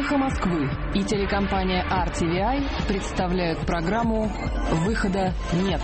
«Эхо Москвы» и телекомпания RTVI представляют программу «Выхода нет».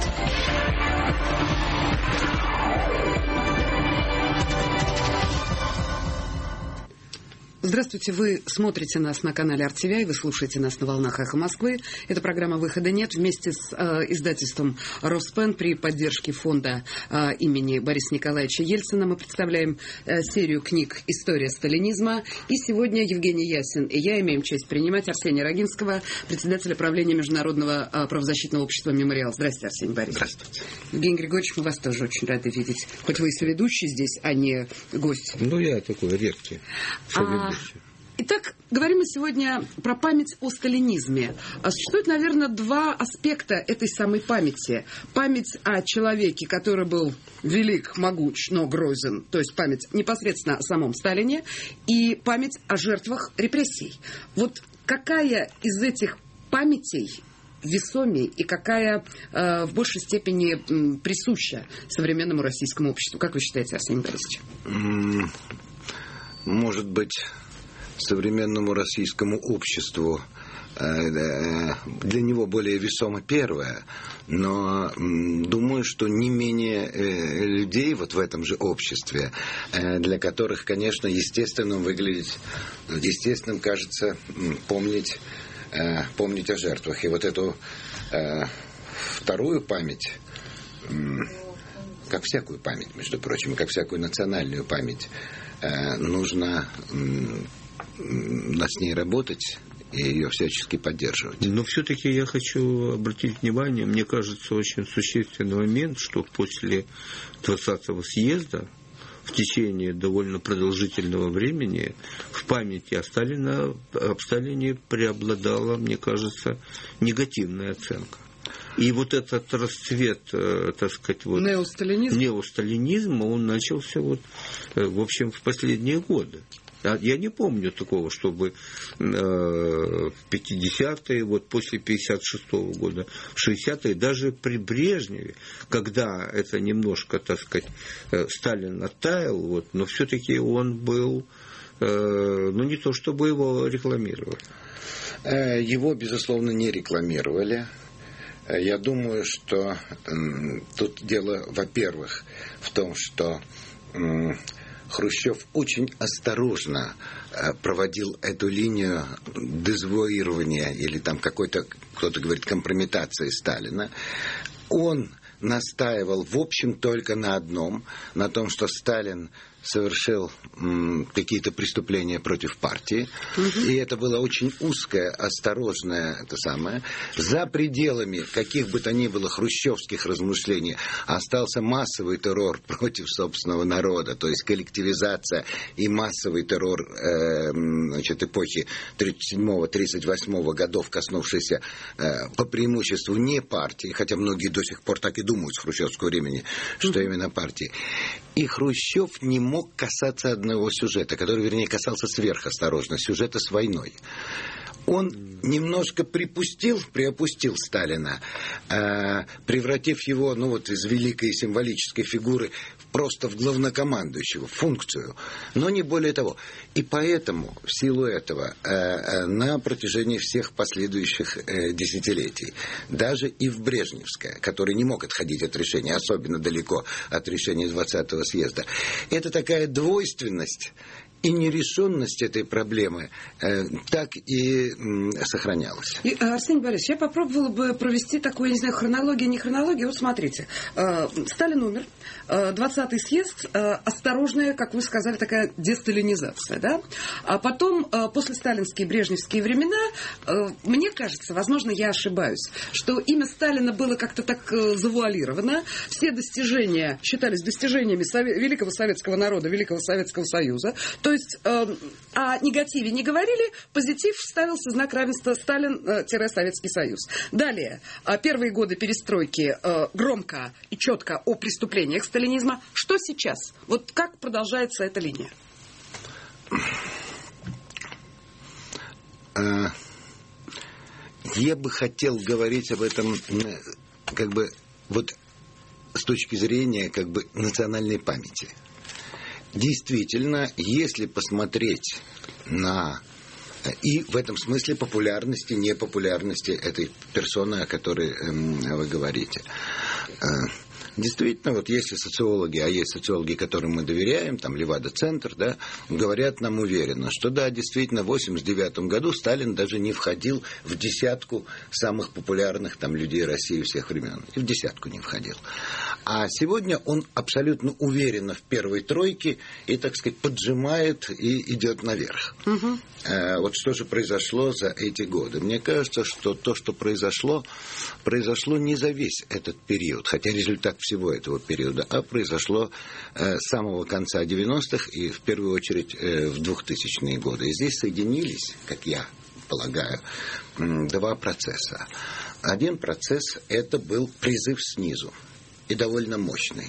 Здравствуйте, вы смотрите нас на канале RTVI, вы слушаете нас на волнах «Эхо Москвы». Это программа «Выхода нет» вместе с издательством «Роспен» при поддержке фонда имени Бориса Николаевича Ельцина. Мы представляем серию книг «История сталинизма». И сегодня Евгений Ясин и я имеем честь принимать Арсения Рогинского, председателя правления Международного правозащитного общества «Мемориал». Здравствуйте, Арсений Борисович. Здравствуйте. Евгений Григорьевич, мы вас тоже очень рады видеть. Хоть вы и соведущий здесь, а не гость. Ну, я такой редкий соведущий. Итак, говорим мы сегодня про память о сталинизме. Существует, наверное, два аспекта этой самой памяти. Память о человеке, который был велик, могуч, но грозен, то есть память непосредственно о самом Сталине, и память о жертвах репрессий. Вот какая из этих памятей весомей и какая в большей степени присуща современному российскому обществу? Как вы считаете, Арсений Борисович? Может быть, современному российскому обществу для него более весомо первое, но думаю, что не менее людей вот в этом же обществе, для которых, конечно, естественным кажется помнить о жертвах. И вот эту вторую память, как всякую память, между прочим, и как всякую национальную память, нужно с ней работать и ее всячески поддерживать. Но все-таки я хочу обратить внимание, мне кажется, очень существенный момент, что после 20-го съезда в течение довольно продолжительного времени в памяти о Сталине преобладала, мне кажется, негативная оценка. И вот этот расцвет, так сказать, неосталинизма, он начался в общем, в последние годы. Я не помню такого, чтобы в 50-е, после 56-го года, в 60-е, даже при Брежневе, когда это немножко, так сказать, Сталин оттаял, но все-таки он был, не то чтобы его рекламировали. Его, безусловно, не рекламировали. Я думаю, что тут дело, во-первых, в том, что Хрущев очень осторожно проводил эту линию дезавуирования или там какой-то, кто-то говорит, компрометации Сталина. Он настаивал, в общем, только на одном, на том, что Сталин совершил какие-то преступления против партии. И это было очень узкое, осторожное, за пределами каких бы то ни было хрущевских размышлений остался массовый террор против собственного народа, то есть коллективизация и массовый террор эпохи 37-38 годов, коснувшийся по преимуществу не партии, хотя многие до сих пор так и думают с хрущевского времени, что именно партии. И Хрущев не мог касаться одного сюжета, который, вернее, касался сверхосторожно, сюжета с войной. Он немножко приопустил Сталина, превратив его, из великой символической фигуры просто в главнокомандующего, в функцию, но не более того. И поэтому, в силу этого, на протяжении всех последующих десятилетий, даже и в Брежневское, который не мог отходить от решения, особенно далеко от решения 20-го съезда, это такая двойственность и нерешенность этой проблемы так и сохранялась. И, Арсений Борисович, я попробовала бы провести такую, не знаю, хронологию, не хронологию. Вот смотрите, Сталин умер, 20-й съезд, осторожная, как вы сказали, такая десталинизация, да? А потом, после сталинские, брежневские времена, мне кажется, возможно, я ошибаюсь, что имя Сталина было как-то так завуалировано, все достижения считались достижениями великого советского народа, великого Советского Союза, то есть о негативе не говорили, позитив ставился знак равенства Сталин-Советский Союз. Далее, первые годы перестройки громко и четко о преступлениях сталинизма. Что сейчас? Вот как продолжается эта линия? Я бы хотел говорить об этом с точки зрения национальной памяти. Действительно, если посмотреть на И в этом смысле популярности, непопулярности этой персоны, о которой вы говорите. Действительно, вот если социологи, а есть социологи, которым мы доверяем, там Левада-центр, да, говорят нам уверенно, что да, действительно, в 1989 году Сталин даже не входил в десятку самых популярных там людей России всех времен. И в десятку не входил. А сегодня он абсолютно уверенно в первой тройке и, так сказать, поджимает и идет наверх. Угу. Вот что же произошло за эти годы? Мне кажется, что то, что произошло не за весь этот период, хотя результат всего этого периода, а произошло с самого конца 90-х и в первую очередь в 2000-е годы. И здесь соединились, как я полагаю, два процесса. Один процесс – это был призыв снизу, и довольно мощный.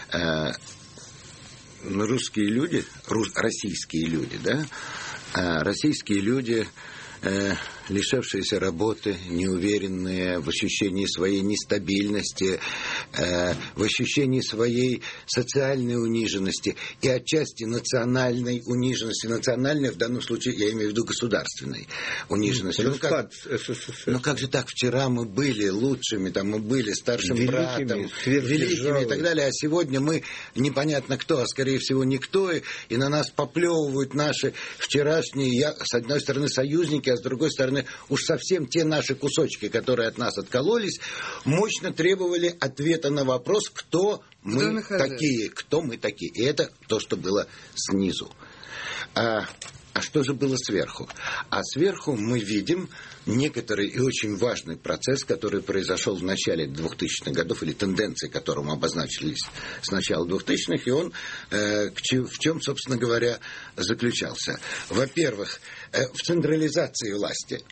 Русские люди, российские люди, да, российские люди, лишившиеся работы, неуверенные в ощущении своей нестабильности, в ощущении своей социальной униженности и отчасти национальной униженности. Национальной, в данном случае, я имею в виду государственной униженности. Ну как же так? Вчера мы были лучшими, там мы были старшим братом, великими и так далее, а сегодня мы непонятно кто, а скорее всего никто, и на нас поплевывают наши вчерашние, с одной стороны, союзники, а с другой стороны, уж совсем те наши кусочки, которые от нас откололись, мощно требовали ответа на вопрос, кто мы такие. И это то, что было снизу. А что же было сверху? А сверху мы видим некоторый и очень важный процесс, который произошел в начале 2000-х годов, или тенденции, которым обозначились с начала 2000-х, и он в чем, собственно говоря, заключался. Во-первых, в централизации власти.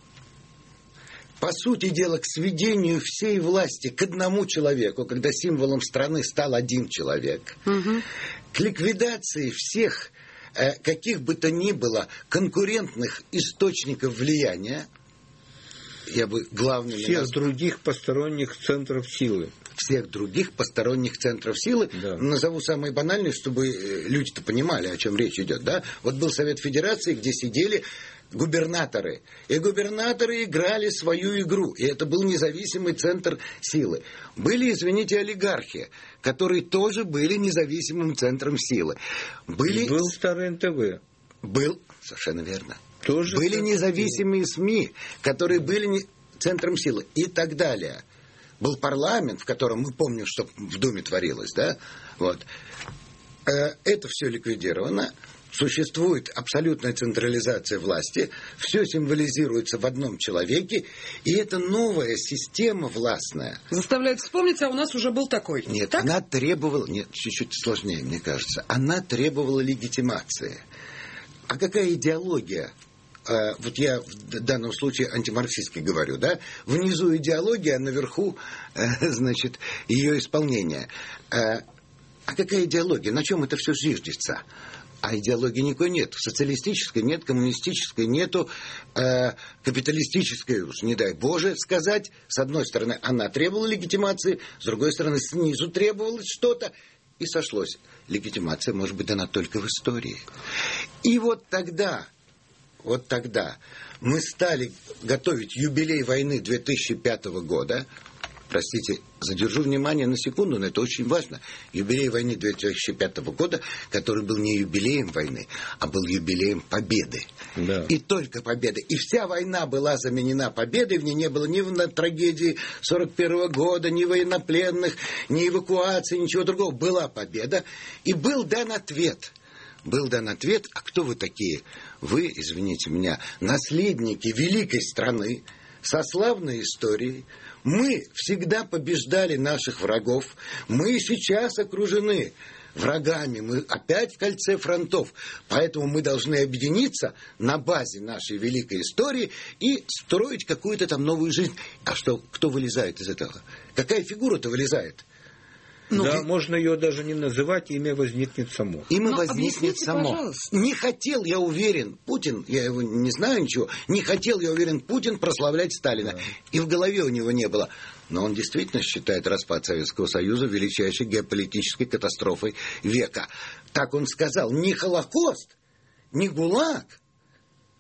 По сути дела, к сведению всей власти к одному человеку, когда символом страны стал один человек, к ликвидации всех каких бы то ни было конкурентных источников влияния, я бы главным... Всех других посторонних центров силы. Всех других посторонних центров силы. Да. Назову самые банальные, чтобы люди-то понимали, о чем речь идет. Да? Вот был Совет Федерации, где сидели губернаторы. И губернаторы играли свою игру. И это был независимый центр силы. Были, извините, олигархи, которые тоже были независимым центром силы. Был старый НТВ. Был, совершенно верно. Тоже были независимые СМИ, которые были центром силы. И так далее. Был парламент, в котором мы помним, что в Думе творилось. Да? Вот. Это все ликвидировано. Существует абсолютная централизация власти, все символизируется в одном человеке, и это новая система властная. Заставляет вспомнить, а у нас уже был такой. Нет, так? Она требовала, чуть-чуть сложнее, мне кажется, она требовала легитимации. А какая идеология? Вот я в данном случае антимарксистски говорю, да? Внизу идеология, а наверху, значит, ее исполнение. А какая идеология? На чем это все зиждется? А идеологии никакой нет. Социалистической нет, коммунистической нету, капиталистической, уж не дай Боже сказать. С одной стороны, она требовала легитимации, с другой стороны, снизу требовалось что-то. И сошлось. Легитимация может быть дана только в истории. И вот тогда мы стали готовить юбилей войны 2005 года. Простите, задержу внимание на секунду, но это очень важно. Юбилей войны 2005 года, который был не юбилеем войны, а был юбилеем победы. Да. И только победы. И вся война была заменена победой, в ней не было ни трагедии 1941 года, ни военнопленных, ни эвакуации, ничего другого. Была победа, и был дан ответ. А кто вы такие? Вы, извините меня, наследники великой страны, со славной историей. Мы всегда побеждали наших врагов. Мы сейчас окружены врагами. Мы опять в кольце фронтов. Поэтому мы должны объединиться на базе нашей великой истории и строить какую-то там новую жизнь. А кто вылезает из этого? Какая фигура-то вылезает? Можно ее даже не называть, имя возникнет само. Имя возникнет само. Пожалуйста. Не хотел, я уверен, Путин, я его не знаю ничего, не хотел, я уверен, Путин прославлять Сталина. Да. И в голове у него не было. Но он действительно считает распад Советского Союза величайшей геополитической катастрофой века. Так он сказал. Не Холокост, не ГУЛАГ,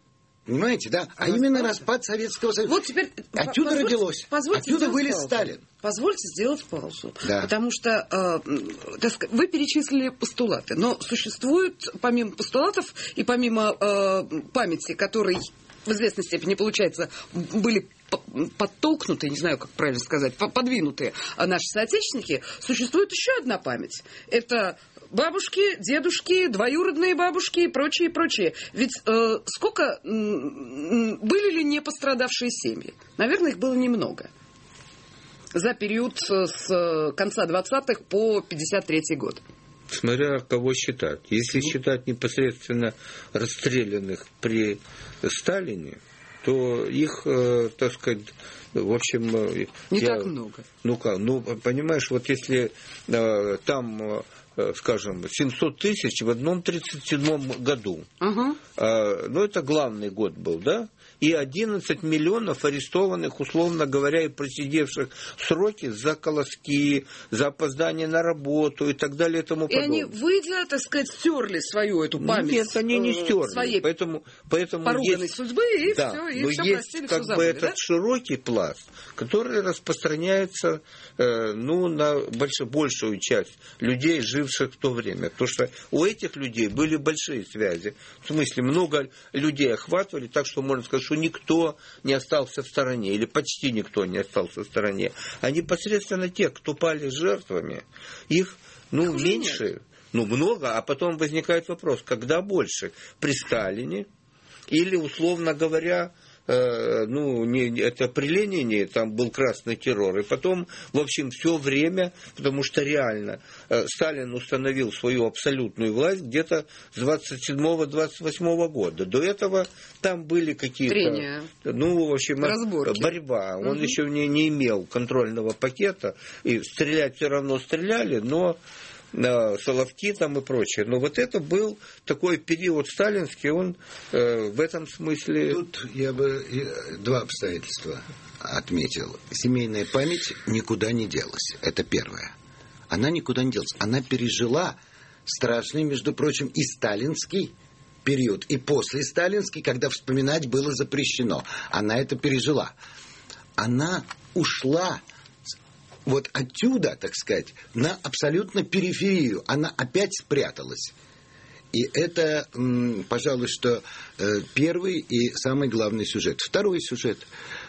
Понимаете, да? А именно распад Советского Союза. Вот теперь отсюда родилось. Отсюда вылез Сталин. Позвольте сделать паузу. Да. Потому что вы перечислили постулаты, но существует помимо постулатов и помимо памяти, которой в известной степени, получается, были подтолкнутые, не знаю, как правильно сказать, подвинутые наши соотечественники, существует еще одна память. Это бабушки, дедушки, двоюродные бабушки и прочее, прочее. Ведь сколько были ли не пострадавшие семьи? Наверное, их было немного. За период с конца 20-х по 53-й год. Смотря кого считать. Если считать непосредственно расстрелянных при Сталине, то их, так сказать, в общем... Не так много. Понимаешь, вот если там, скажем, 700 тысяч в одном 1937 году, это главный год был, да? И 11 миллионов арестованных, условно говоря, и просидевших сроки за колоски, за опоздание на работу и так далее и тому подобное. И они, выйдя, так сказать, стерли свою эту память. Нет, они не стерли. Своей поэтому поруганной есть, судьбы, и да, все, и но все есть простили, как все бы забыли, этот широкий пласт, который распространяется на большую часть людей, живших в то время. Потому что у этих людей были большие связи. В смысле, много людей охватывали, так что можно сказать, что никто не остался в стороне, или почти никто не остался в стороне. А непосредственно те, кто пали жертвами, их меньше, много, а потом возникает вопрос, когда больше? При Сталине или, условно говоря, это при Ленине, там был красный террор. И потом, в общем, все время, потому что реально Сталин установил свою абсолютную власть где-то с 27-28 года. До этого там были какие-то... Трения. В общем, разборки. Борьба. Он еще не имел контрольного пакета. И стрелять все равно стреляли, но... Соловки там и прочее. Но вот это был такой период сталинский, он в этом смысле... Тут я бы два обстоятельства отметил. Семейная память никуда не делась. Это первое. Она никуда не делась. Она пережила страшный, между прочим, и сталинский период, и после сталинский, когда вспоминать было запрещено. Она это пережила. Она ушла вот отсюда, так сказать, на абсолютно периферию. Она опять спряталась. И это, пожалуй, что первый и самый главный сюжет. Второй сюжет,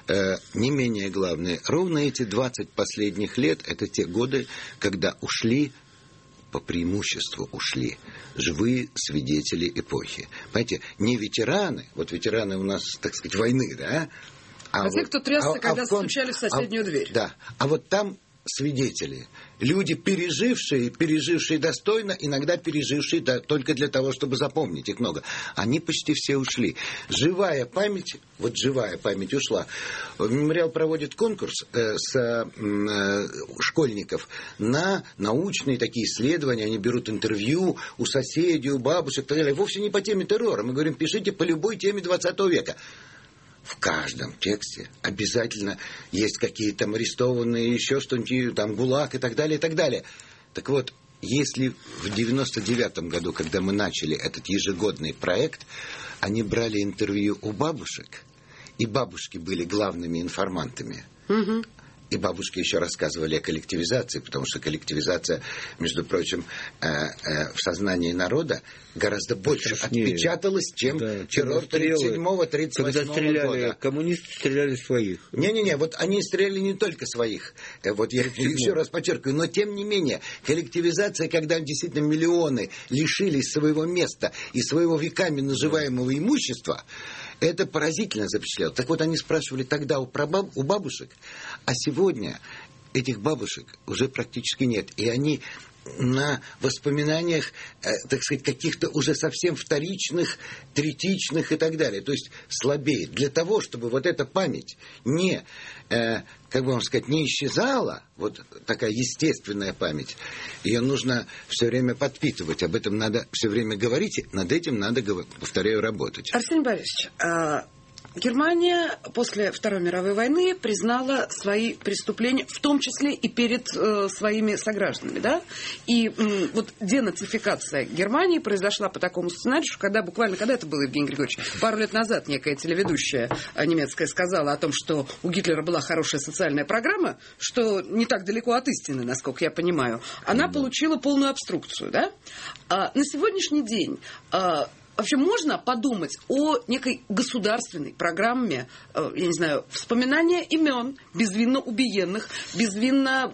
не менее главный. Ровно эти 20 последних лет, это те годы, когда ушли, по преимуществу ушли, живые свидетели эпохи. Понимаете, не ветераны, вот ветераны у нас, так сказать, войны, да? А те, кто трясся, когда стучали в соседнюю дверь. Да. А вот там свидетели. Люди, пережившие достойно, иногда пережившие только для того, чтобы запомнить их много. Они почти все ушли. Живая память ушла. Мемориал проводит конкурс с школьников на научные такие исследования. Они берут интервью у соседей, у бабушек и так далее. Вовсе не по теме террора. Мы говорим, пишите по любой теме 20 века. В каждом тексте обязательно есть какие-то там арестованные, еще что-нибудь, там ГУЛАГ и так далее, и так далее. Так вот, если в 99-м году, когда мы начали этот ежегодный проект, они брали интервью у бабушек, и бабушки были главными информантами. Угу. И бабушки еще рассказывали о коллективизации, потому что коллективизация, между прочим, в сознании народа гораздо больше отпечаталась, чем террор 37-38 когда стреляли, года. Коммунисты стреляли своих. Не-не-не, вот они стреляли не только своих. Вот я еще раз подчеркиваю, но тем не менее, коллективизация, когда действительно миллионы лишились своего места и своего веками наживаемого имущества, это поразительно запечатлело. Так вот, они спрашивали тогда у бабушек, а сегодня этих бабушек уже практически нет. И они на воспоминаниях, так сказать, каких-то уже совсем вторичных, третичных и так далее. То есть слабеет. Для того, чтобы вот эта память не, как бы вам сказать, не исчезала, вот такая естественная память, ее нужно все время подпитывать. Об этом надо все время говорить, над этим надо, повторяю, работать. Арсений Борисович, Германия после Второй мировой войны признала свои преступления, в том числе и перед своими согражданами, да? И вот денацификация Германии произошла по такому сценарию, что когда это было, Евгений Григорьевич, пару лет назад некая телеведущая немецкая сказала о том, что у Гитлера была хорошая социальная программа, что не так далеко от истины, насколько я понимаю, она получила полную обструкцию, да? На сегодняшний день вообще можно подумать о некой государственной программе, я не знаю, вспоминания имен безвинно убиенных, безвинно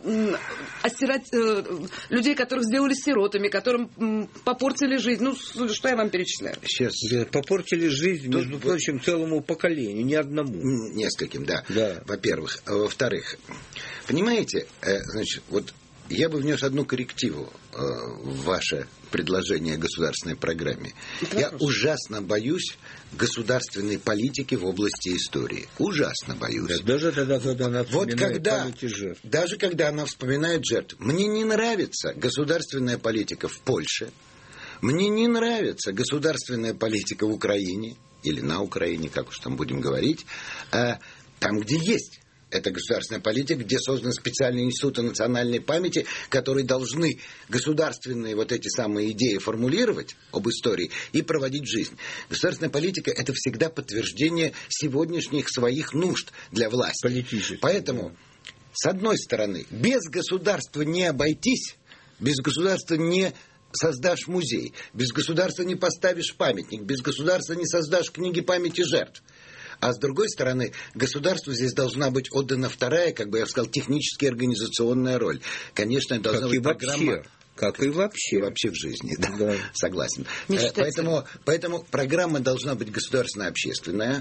людей, которых сделали сиротами, которым попортили жизнь. Ну, что я вам перечисляю? Сейчас попортили жизнь, между прочим, целому поколению, не одному. Нескольким, да. Во-первых. Во-вторых, понимаете, значит, вот я бы внес одну коррективу в ваше предложение о государственной программе. Я ужасно боюсь государственной политики в области истории. Ужасно боюсь. Да, даже тогда, когда она вспоминает память и жертв. Даже когда она вспоминает жертв. Мне не нравится государственная политика в Польше. Мне не нравится государственная политика в Украине. Или на Украине, как уж там будем говорить. Там, где есть. Это государственная политика, где созданы специальные институты национальной памяти, которые должны государственные вот эти самые идеи формулировать об истории и проводить в жизнь. Государственная политика – это всегда подтверждение сегодняшних своих нужд для власти. Политически. Поэтому, с одной стороны, без государства не обойтись, без государства не создашь музей, без государства не поставишь памятник, без государства не создашь книги памяти жертв. А с другой стороны, государству здесь должна быть отдана вторая, как бы я сказал, технически организационная роль. Конечно, должна быть программа... Как и вообще. И вообще в жизни, да. Согласен. Поэтому программа должна быть государственно-общественная,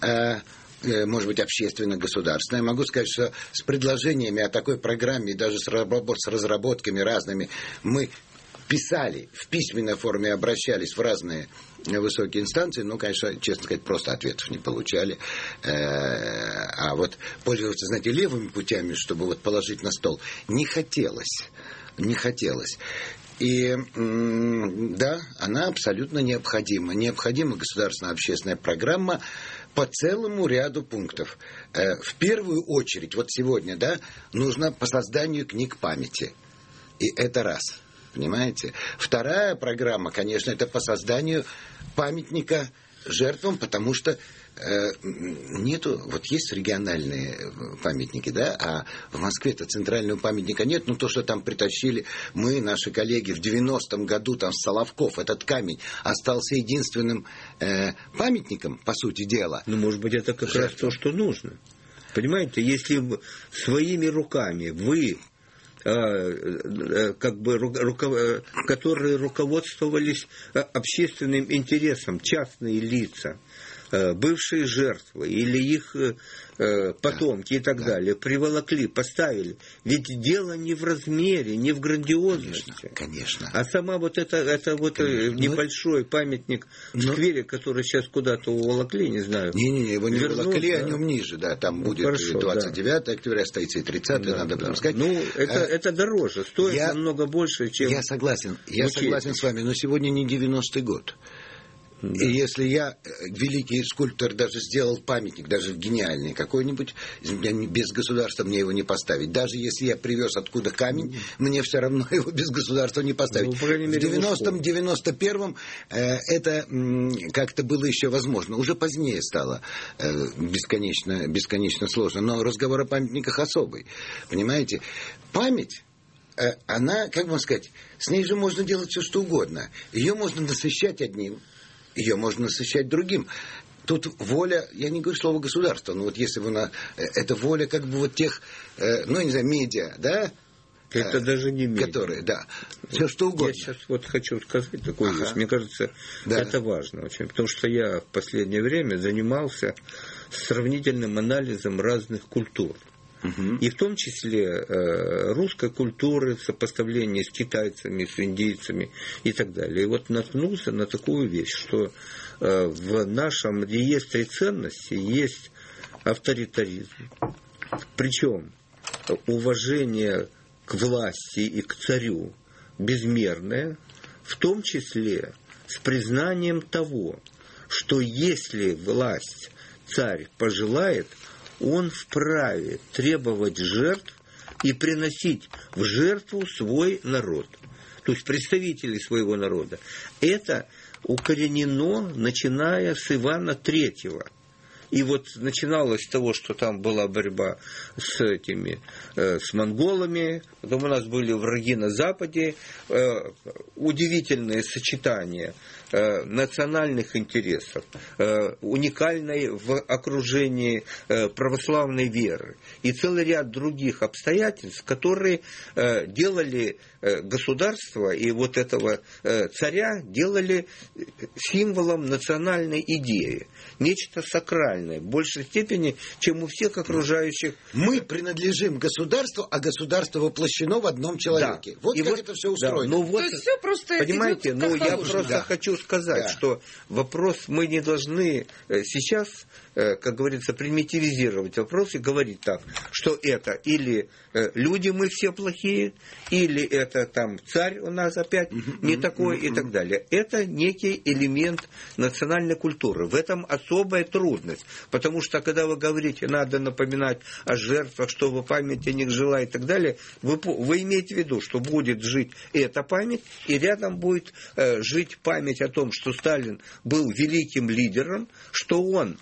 может быть, общественно-государственная. Могу сказать, что с предложениями о такой программе, даже с разработками разными, мы писали, в письменной форме обращались в разные высокие инстанции, но, конечно, честно сказать, просто ответов не получали. А вот пользоваться, знаете, левыми путями, чтобы вот положить на стол, не хотелось. Не хотелось. И да, она абсолютно необходима. Необходима государственная общественная программа по целому ряду пунктов. В первую очередь, вот сегодня, да, нужно по созданию книг памяти. И это раз. Понимаете? Вторая программа, конечно, это по созданию памятника жертвам, потому что нету, вот есть региональные памятники, да, а в Москве-то центрального памятника нет, но то, что там притащили мы, наши коллеги, в 90-м году, там, Соловков, этот камень остался единственным памятником, по сути дела. Ну, может быть, это как раз то, что нужно. Понимаете, если своими руками вы как бы которые руководствовались общественным интересом, частные лица, бывшие жертвы или их потомки и так далее, приволокли, поставили. Ведь дело не в размере, не в грандиозности. Конечно. А сама вот это вот небольшой памятник в сквере, который сейчас куда-то уволокли, не знаю. Не, его не уволокли, о нем ниже, да. Там будет 29 октября, стоится и 30, надо об этом сказать. Ну, это дороже, стоит намного больше, чем... Я согласен с вами, но сегодня не 90-й год. Да. И если я, великий скульптор, даже сделал памятник, даже гениальный какой-нибудь, без государства мне его не поставить. Даже если я привез откуда камень, мне все равно его без государства не поставить. Ну, в 90-м, 91-м это как-то было еще возможно. Уже позднее стало бесконечно сложно. Но разговор о памятниках особый. Понимаете? Память, она, как вам сказать, с ней же можно делать все, что угодно. Ее можно насыщать одним, ее можно насыщать другим. Тут воля, я не говорю слово государства, но вот если бы это воля как бы вот тех, ну, я не знаю, медиа, да? Это даже не медиа. Которые, да, все что угодно. Я сейчас вот хочу сказать такую вещь. Мне кажется, это важно очень, потому что я в последнее время занимался сравнительным анализом разных культур. И в том числе русской культуры в сопоставлении с китайцами, с индийцами и так далее. И вот наткнулся на такую вещь, что в нашем реестре ценностей есть авторитаризм. Причем уважение к власти и к царю безмерное, в том числе с признанием того, что если власть царь пожелает, он вправе требовать жертв и приносить в жертву свой народ, то есть представителей своего народа. Это укоренено, начиная с Ивана III. И вот начиналось с того, что там была борьба с монголами, потом у нас были враги на Западе, удивительное сочетание национальных интересов, уникальной в окружении православной веры и целый ряд других обстоятельств, которые делали государство и вот этого царя делали символом национальной идеи, нечто сакральное, в большей степени, чем у всех окружающих. Мы принадлежим государству, а государство воплощено в одном человеке. Да. Вот и как вот, это все устроено. Да, ну вот, то есть все просто понимаете, идет, ну я просто хочу сказать, что вопрос мы не должны сейчас, как говорится, примитивизировать вопрос и говорить так, что это или люди мы все плохие, или это там царь у нас опять не такой и так далее. Это некий элемент национальной культуры. В этом особая трудность. Потому что, когда вы говорите, надо напоминать о жертвах, чтобы память о них жила и так далее, вы имеете в виду, что будет жить эта память, и рядом будет жить память о том, что Сталин был великим лидером, что он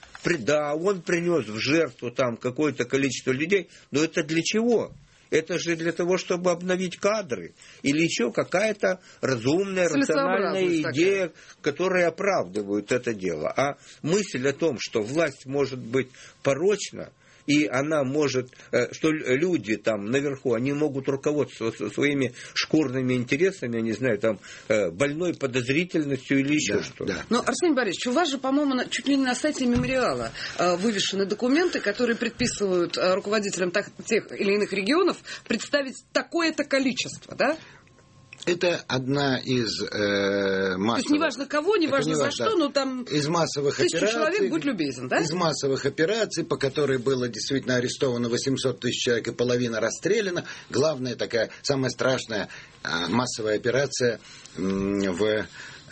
принес в жертву там какое-то количество людей, но это для чего? Это же для того, чтобы обновить кадры. Или еще какая-то разумная, рациональная идея, которая оправдывает это дело. А мысль о том, что власть может быть порочна, и она может, что люди там наверху, они могут руководствоваться своими шкурными интересами, я не знаю, там, больной подозрительностью или еще что-то. Да. Но, Арсений Борисович, у вас же, по-моему, чуть ли не на сайте мемориала вывешены документы, которые предписывают руководителям тех или иных регионов представить такое-то количество, да? Это одна из массовых... То есть неважно кого, неважно за что, но там из массовых 1000 операций, человек, будь любезен, да? Из массовых операций, по которой было действительно арестовано 800 тысяч человек и половина расстреляна. Главная такая, самая страшная массовая операция в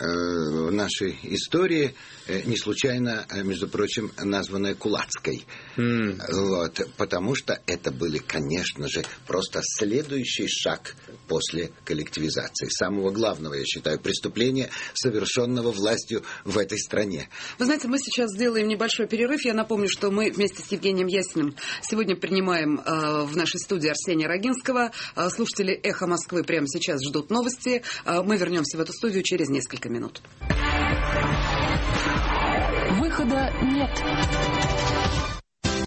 нашей истории, не случайно, между прочим, названная Кулацкой. Вот, потому что это были, конечно же, просто следующий шаг после коллективизации. Самого главного, я считаю, преступления, совершенного властью в этой стране. Вы знаете, мы сейчас сделаем небольшой перерыв. Я напомню, что мы вместе с Евгением Ясиным сегодня принимаем в нашей студии Арсения Рогинского. Слушатели «Эхо Москвы» прямо сейчас ждут новости. Мы вернемся в эту студию через несколько минут. Выхода нет.